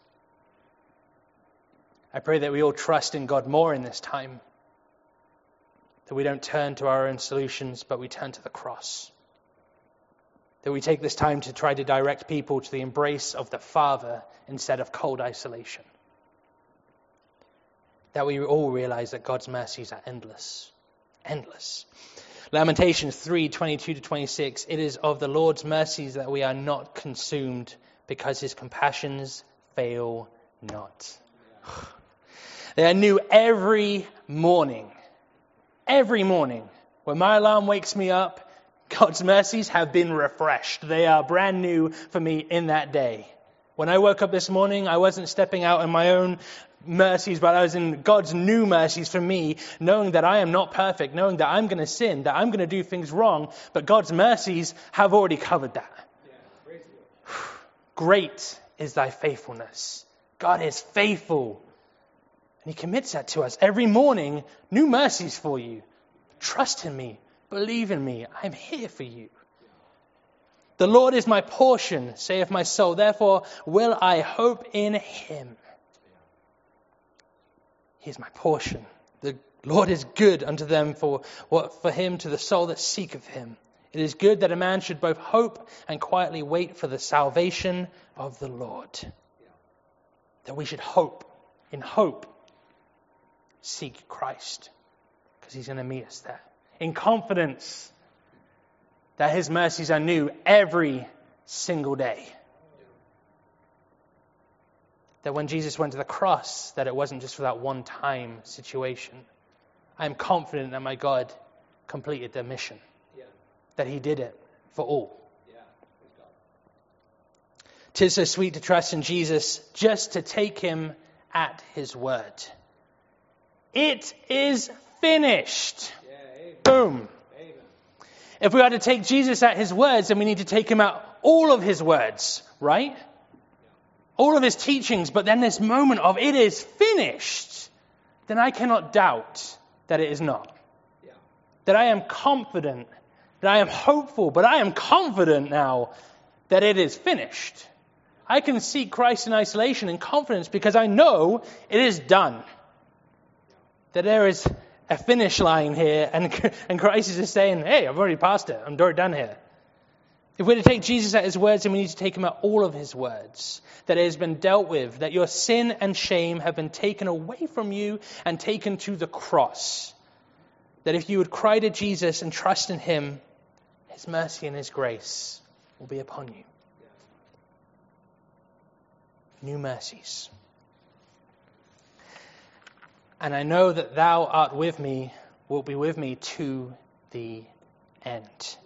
I pray that we all trust in God more in this time. That we don't turn to our own solutions, but we turn to the cross. That we take this time to try to direct people to the embrace of the Father instead of cold isolation. That we all realize that God's mercies are endless. Endless. Lamentations three, twenty-two to twenty-six. It is of the Lord's mercies that we are not consumed, because his compassions fail not. They are new every morning. Every morning. When my alarm wakes me up, God's mercies have been refreshed. They are brand new for me in that day. When I woke up this morning, I wasn't stepping out in my own mercies, but I was in God's new mercies for me, knowing that I am not perfect, knowing that I'm going to sin, that I'm going to do things wrong, but God's mercies have already covered that. Great is thy faithfulness. God is faithful. And he commits that to us every morning. New mercies for you. Trust in me. Believe in me. I'm here for you. The Lord is my portion, saith my soul. Therefore will I hope in him. He is my portion. The Lord is good unto them for what for him to the soul that seeketh him. It is good that a man should both hope and quietly wait for the salvation of the Lord. That we should hope, in hope, seek Christ, because he's going to meet us there. In confidence that his mercies are new every single day. That when Jesus went to the cross, that it wasn't just for that one-time situation. I am confident that my God completed the mission. That he did it for all. Yeah. 'Tis so sweet to trust in Jesus, just to take him at his word. It is finished. Yeah, boom. Amen. If we are to take Jesus at his words, then we need to take him at all of his words, right? Yeah. All of his teachings, but then this moment of it is finished, then I cannot doubt that it is not. Yeah. That I am confident, that I am hopeful, but I am confident now that it is finished. I can seek Christ in isolation and confidence because I know it is done. That there is a finish line here, and, and Christ is just saying, hey, I've already passed it. I'm already done here. If we're to take Jesus at his words, then we need to take him at all of his words. That it has been dealt with, that your sin and shame have been taken away from you and taken to the cross. That if you would cry to Jesus and trust in him, his mercy and his grace will be upon you. New mercies. And I know that thou art with me, will be with me to the end.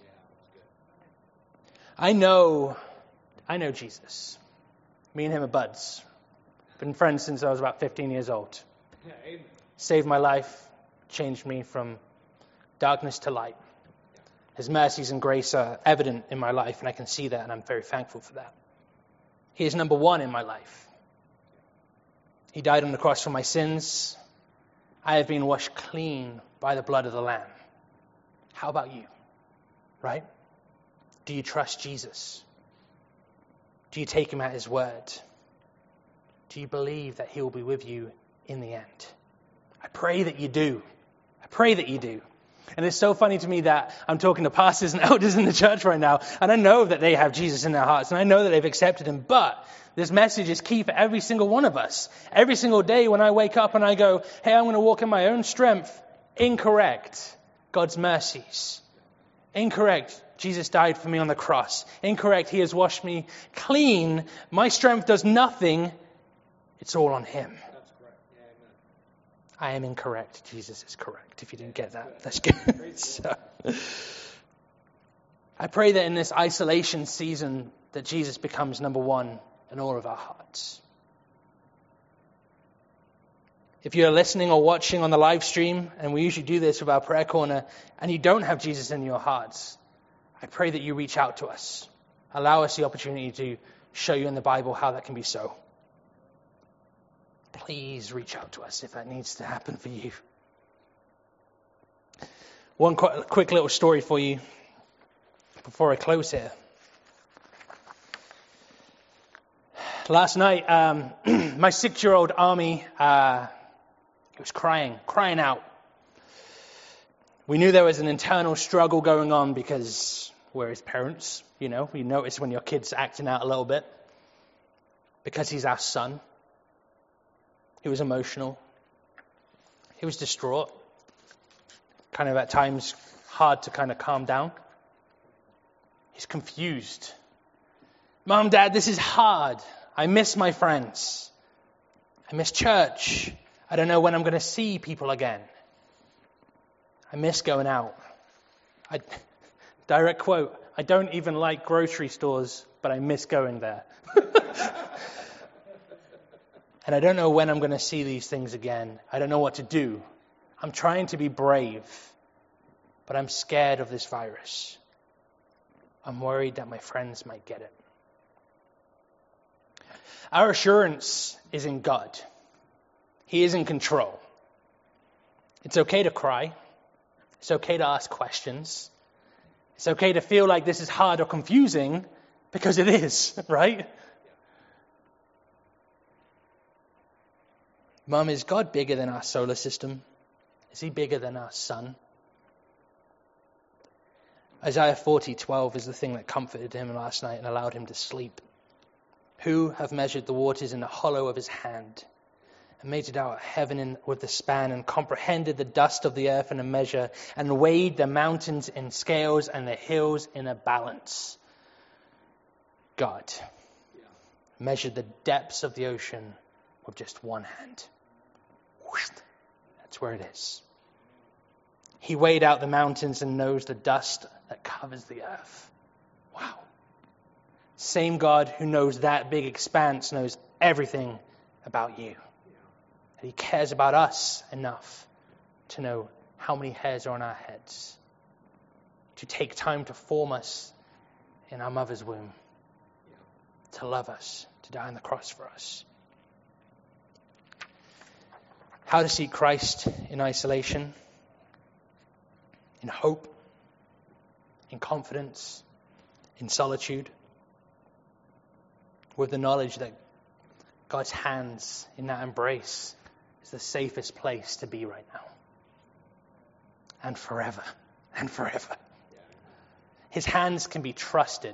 I know, I know Jesus. Me and him are buds. Been friends since I was about fifteen years old. Saved my life, changed me from darkness to light. His mercies and grace are evident in my life, and I can see that, and I'm very thankful for that. He is number one in my life. He died on the cross for my sins. I have been washed clean by the blood of the Lamb. How about you? Right? Do you trust Jesus? Do you take him at his word? Do you believe that he will be with you in the end? I pray that you do. I pray that you do. And it's so funny to me that I'm talking to pastors and elders in the church right now, and I know that they have Jesus in their hearts, and I know that they've accepted him, but this message is key for every single one of us. Every single day when I wake up and I go, hey, I'm going to walk in my own strength. Incorrect. God's mercies. Incorrect. Jesus died for me on the cross. Incorrect. He has washed me clean. My strength does nothing. It's all on him. That's correct. Yeah, amen. I am incorrect. Jesus is correct. If you didn't get that, that's good. So, I pray that in this isolation season that Jesus becomes number one in all of our hearts. If you're listening or watching on the live stream, and we usually do this with our prayer corner, and you don't have Jesus in your hearts, I pray that you reach out to us. Allow us the opportunity to show you in the Bible how that can be so. Please reach out to us if that needs to happen for you. One qu- quick little story for you before I close here. Last night, um, my six-year-old Army, uh, he was crying, crying out. We knew there was an internal struggle going on because we're his parents, you know. You notice when your kid's acting out a little bit. Because he's our son. He was emotional. He was distraught. Kind of at times hard to kind of calm down. He's confused. Mom, Dad, this is hard. I miss my friends. I miss church. I don't know when I'm going to see people again. I miss going out. I, direct quote, I don't even like grocery stores, but I miss going there. And I don't know when I'm going to see these things again. I don't know what to do. I'm trying to be brave, but I'm scared of this virus. I'm worried that my friends might get it. Our assurance is in God. He is in control. It's okay to cry. It's okay to ask questions. It's okay to feel like this is hard or confusing, because it is, right? Mum, is God bigger than our solar system? Is he bigger than our sun? Isaiah forty twelve is the thing that comforted him last night and allowed him to sleep. Who have measured the waters in the hollow of his hand, and measured out heaven in, with the span, and comprehended the dust of the earth in a measure, and weighed the mountains in scales and the hills in a balance? God yeah. measured the depths of the ocean with just one hand. That's where it is. He weighed out the mountains and knows the dust that covers the earth. Wow. Same God who knows that big expanse knows everything about you. And he cares about us enough to know how many hairs are on our heads. To take time to form us in our mother's womb. To love us. To die on the cross for us. How to seek Christ in isolation, in hope, in confidence, in solitude, with the knowledge that God's hands in that embrace is the safest place to be right now. and forever and forever. His hands can be trusted.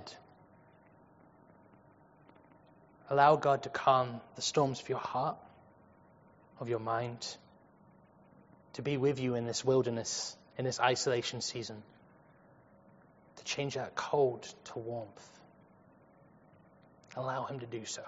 Allow God to calm the storms of your heart, of your mind, to be with you in this wilderness, in this isolation season, to change that cold to warmth. Allow him to do so.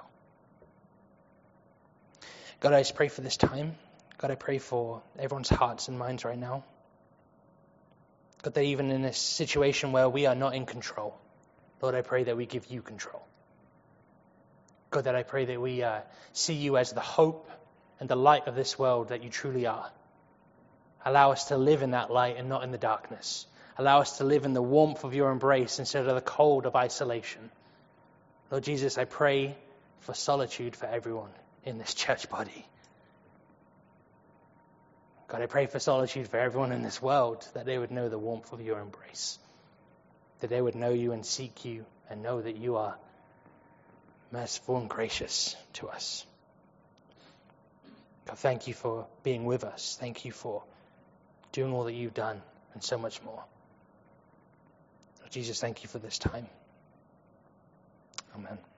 God, I just pray for this time. God, I pray for everyone's hearts and minds right now. God, that even in this situation where we are not in control, Lord, I pray that we give you control. God, that I pray that we uh, see you as the hope and the light of this world that you truly are. Allow us to live in that light and not in the darkness. Allow us to live in the warmth of your embrace instead of the cold of isolation. Lord Jesus, I pray for solitude for everyone in this church body. God, I pray for solitude for everyone in this world, that they would know the warmth of your embrace, that they would know you and seek you and know that you are merciful and gracious to us. God, thank you for being with us. Thank you for doing all that you've done and so much more. Lord Jesus, thank you for this time. Amen.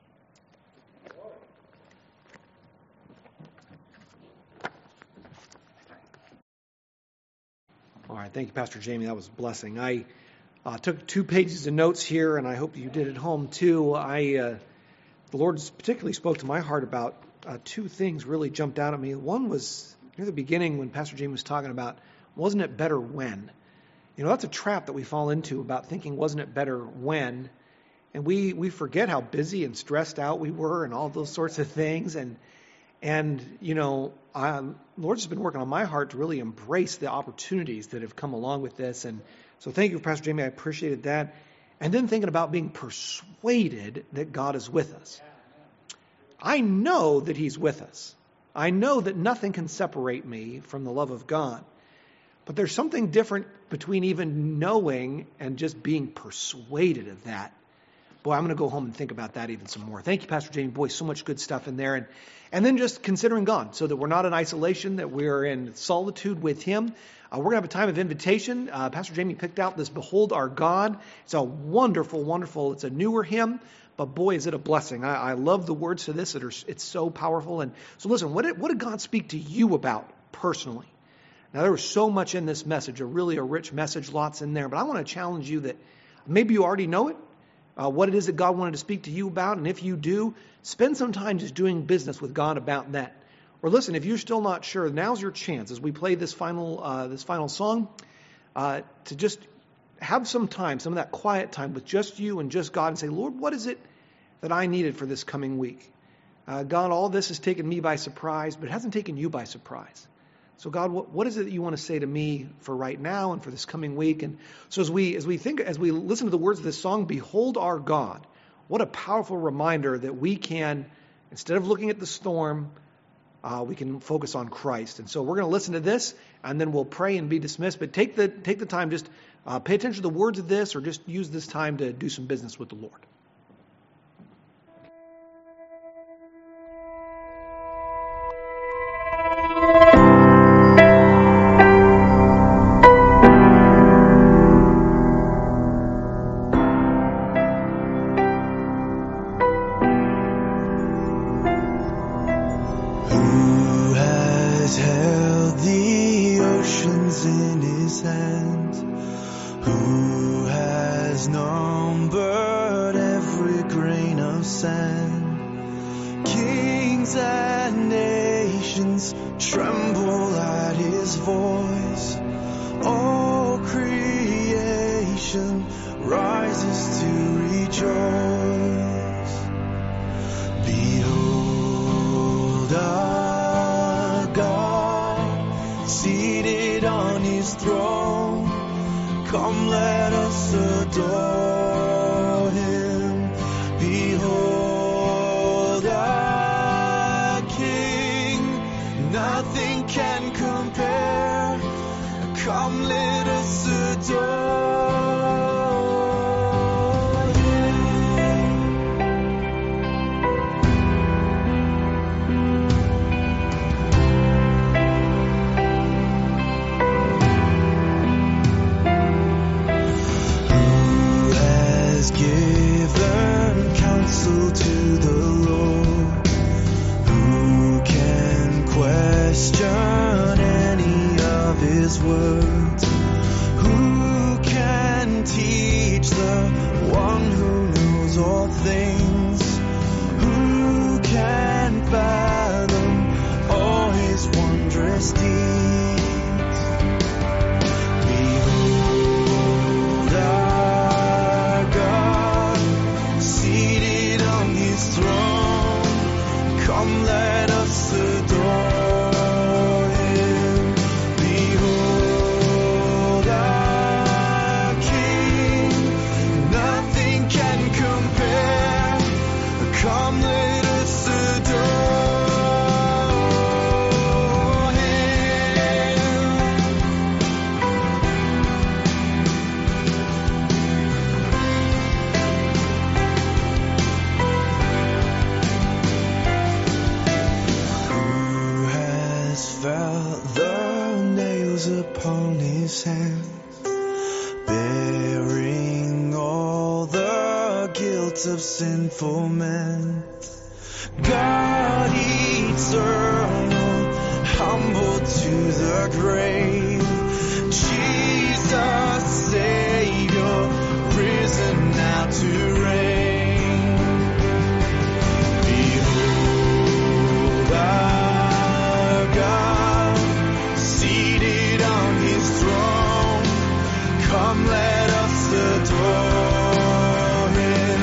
All right, thank you, Pastor Jamie. That was a blessing. I uh, took two pages of notes here, and I hope you did at home too. I, uh, the Lord particularly spoke to my heart about uh, two things really jumped out at me. One was near the beginning when Pastor Jamie was talking about, wasn't it better when? You know, that's a trap that we fall into about thinking, wasn't it better when? And we, we forget how busy and stressed out we were and all those sorts of things. And, and you know, I, the Lord's just been working on my heart to really embrace the opportunities that have come along with this. And so thank you, Pastor Jamie. I appreciated that. And then thinking about being persuaded that God is with us. I know that he's with us. I know that nothing can separate me from the love of God. But there's something different between even knowing and just being persuaded of that. Boy, I'm going to go home and think about that even some more. Thank you, Pastor Jamie. Boy, so much good stuff in there. And and then just considering God, so that we're not in isolation, that we're in solitude with him. Uh, we're going to have a time of invitation. Uh, Pastor Jamie picked out this Behold Our God. It's a wonderful, wonderful, it's a newer hymn. But boy, is it a blessing. I, I love the words to this. That are, it's so powerful. And so listen, what did, what did God speak to you about personally? Now, there was so much in this message, a really a rich message, lots in there. But I want to challenge you that maybe you already know it, uh, what it is that God wanted to speak to you about. And if you do, spend some time just doing business with God about that. Or listen, if you're still not sure, now's your chance as we play this final uh, this final song uh, to just have some time, some of that quiet time with just you and just God and say, Lord, what is it that I needed for this coming week? Uh, God, all this has taken me by surprise, but it hasn't taken you by surprise. So God, what, what is it that you want to say to me for right now and for this coming week? And so as we as we think, as we listen to the words of this song, Behold Our God, what a powerful reminder that we can, instead of looking at the storm, uh, we can focus on Christ. And so we're going to listen to this, and then we'll pray and be dismissed. But take the take the time, just uh, pay attention to the words of this, or just use this time to do some business with the Lord. let us adore him. Behold our King, nothing can compare. Come, let us adore him. Who has felt the nails upon his hands, bearing all the guilt of sinful men? God eternal, humble to the grave, Jesus Savior, risen now to reign. Behold our God, seated on his throne. Come, let us adore him.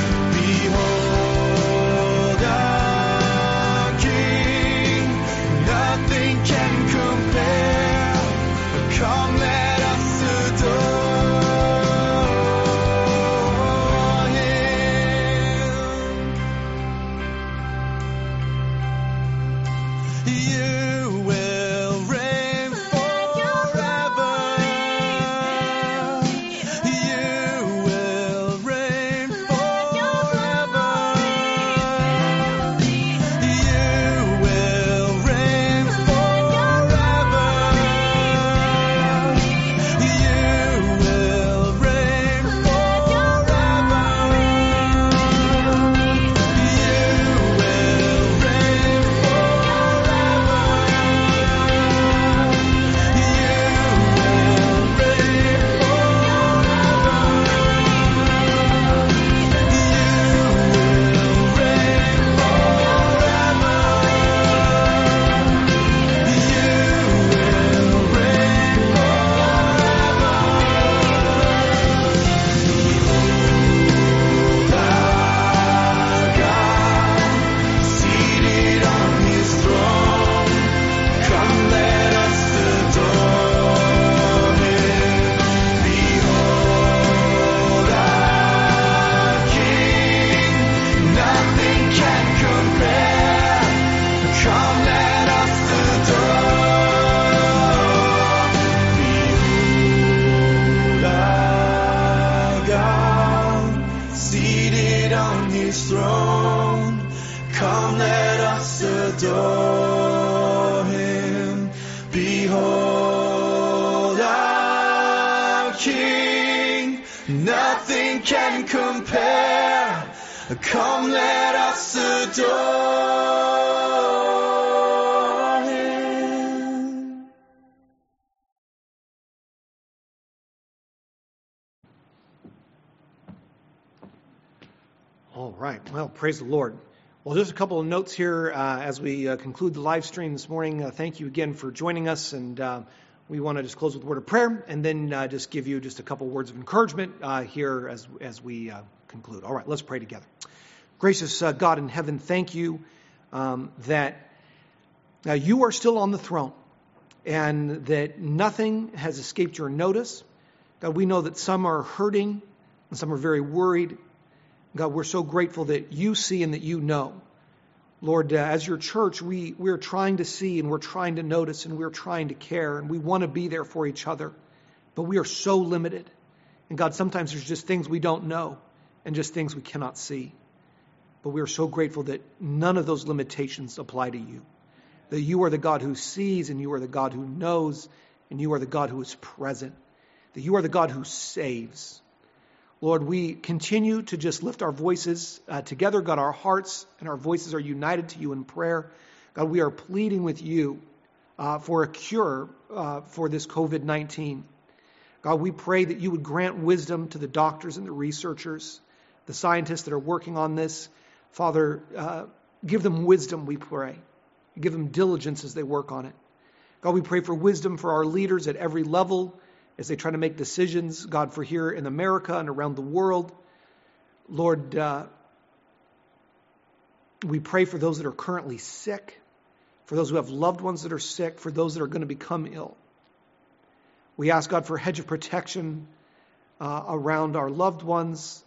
Behold our King, nothing can compare. Come, let us adore him. You will reign forever. You will reign forever. You will reign forever. You will reign forever. Seated on his throne, come, let us adore him. Behold our King, nothing can compare. Come, let us adore him. All right. Well, praise the Lord. Well, just a couple of notes here uh, as we uh, conclude the live stream this morning. Uh, thank you again for joining us, and uh, we want to just close with a word of prayer, and then uh, just give you just a couple words of encouragement uh, here as as we uh, conclude. All right, let's pray together. Gracious uh, God in heaven, thank you um, that uh, you are still on the throne, and that nothing has escaped your notice. God, we know that some are hurting, and some are very worried. God, we're so grateful that you see and that you know. Lord, uh, as your church, we, we're trying to see and we're trying to notice and we're trying to care and we want to be there for each other. But we are so limited. And God, sometimes there's just things we don't know and just things we cannot see. But we are so grateful that none of those limitations apply to you. That you are the God who sees and you are the God who knows and you are the God who is present. That you are the God who saves. Lord, we continue to just lift our voices uh, together. God, our hearts and our voices are united to you in prayer. God, we are pleading with you uh, for a cure uh, for this covid nineteen. God, we pray that you would grant wisdom to the doctors and the researchers, the scientists that are working on this. Father, uh, give them wisdom, we pray. Give them diligence as they work on it. God, we pray for wisdom for our leaders at every level, as they try to make decisions, God, for here in America and around the world. Lord, uh, We pray for those that are currently sick, for those who have loved ones that are sick, for those that are going to become ill. We ask God for a hedge of protection uh, around our loved ones.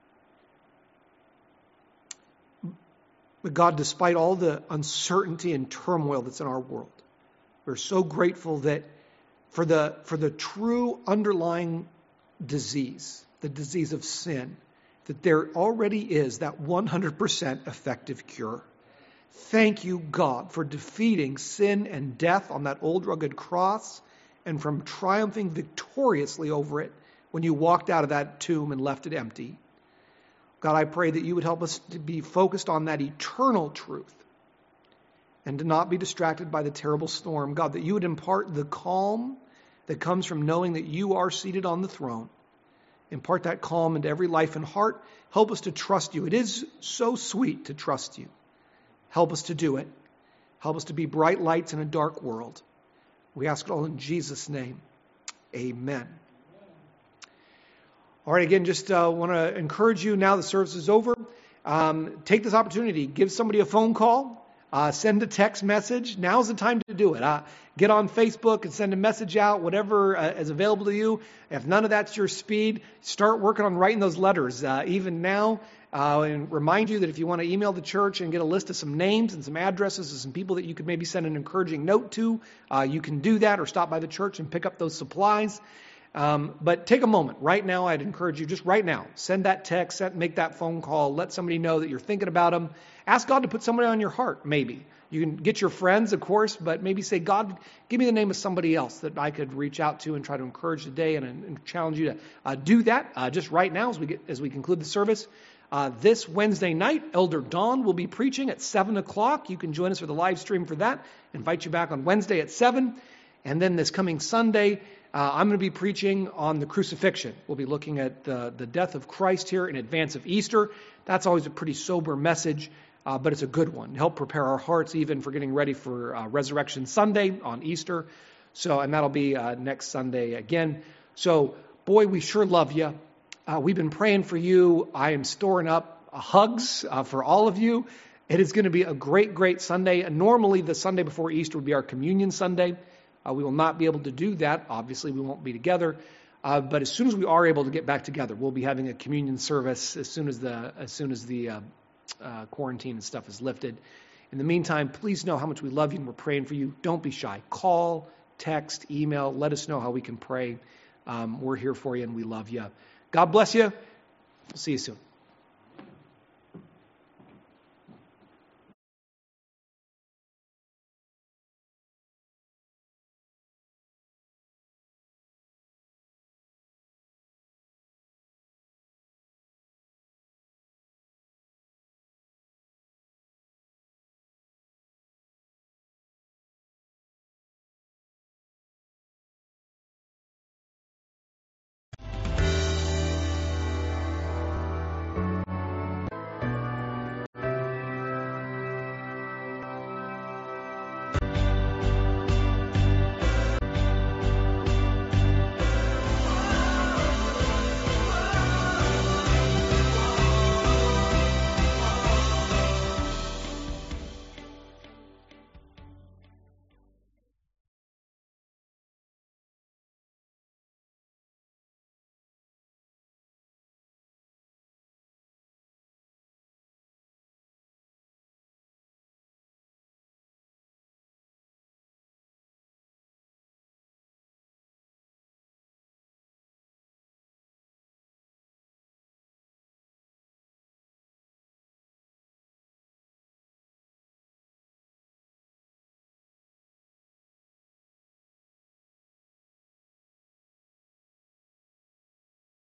But God, despite all the uncertainty and turmoil that's in our world, we're so grateful that for the for the true underlying disease, the disease of sin, that there already is that one hundred percent effective cure. Thank you, God, for defeating sin and death on that old rugged cross and from triumphing victoriously over it when you walked out of that tomb and left it empty. God, I pray that you would help us to be focused on that eternal truth and to not be distracted by the terrible storm. God, that you would impart the calm that comes from knowing that you are seated on the throne. Impart that calm into every life and heart. Help us to trust you. It is so sweet to trust you. Help us to do it. Help us to be bright lights in a dark world. We ask it all in Jesus' name. Amen. All right, again, just uh, want to encourage you now the service is over. Um, take this opportunity. Give somebody a phone call. Uh, send a text message. Now's the time to do it. Uh, get on Facebook and send a message out, whatever uh, is available to you. If none of that's your speed, start working on writing those letters. Uh, even now, uh, and remind you that if you want to email the church and get a list of some names and some addresses of some people that you could maybe send an encouraging note to, uh, you can do that, or stop by the church and pick up those supplies. Um, but take a moment right now. I'd encourage you just right now, send that text, send, make that phone call, let somebody know that you're thinking about them. Ask God to put somebody on your heart, maybe. You can get your friends, of course, but maybe say, God, give me the name of somebody else that I could reach out to and try to encourage today, and, and challenge you to uh, do that uh, just right now as we get, as we conclude the service. Uh, this Wednesday night, Elder Don will be preaching at seven o'clock. You can join us for the live stream for that. I invite you back on Wednesday at seven. And then this coming Sunday, Uh, I'm going to be preaching on the crucifixion. We'll be looking at the, the death of Christ here in advance of Easter. That's always a pretty sober message, uh, but it's a good one. Help prepare our hearts even for getting ready for uh, Resurrection Sunday on Easter. So, and that'll be uh, next Sunday again. So, boy, we sure love you. Uh, we've been praying for you. I am storing up hugs uh, for all of you. It is going to be a great, great Sunday. And normally the Sunday before Easter would be our Communion Sunday. Uh, we will not be able to do that. Obviously, we won't be together. Uh, but as soon as we are able to get back together, we'll be having a communion service as soon as the as soon as the uh, uh, quarantine and stuff is lifted. In the meantime, please know how much we love you and we're praying for you. Don't be shy. Call, text, email. Let us know how we can pray. Um, we're here for you and we love you. God bless you. We'll see you soon.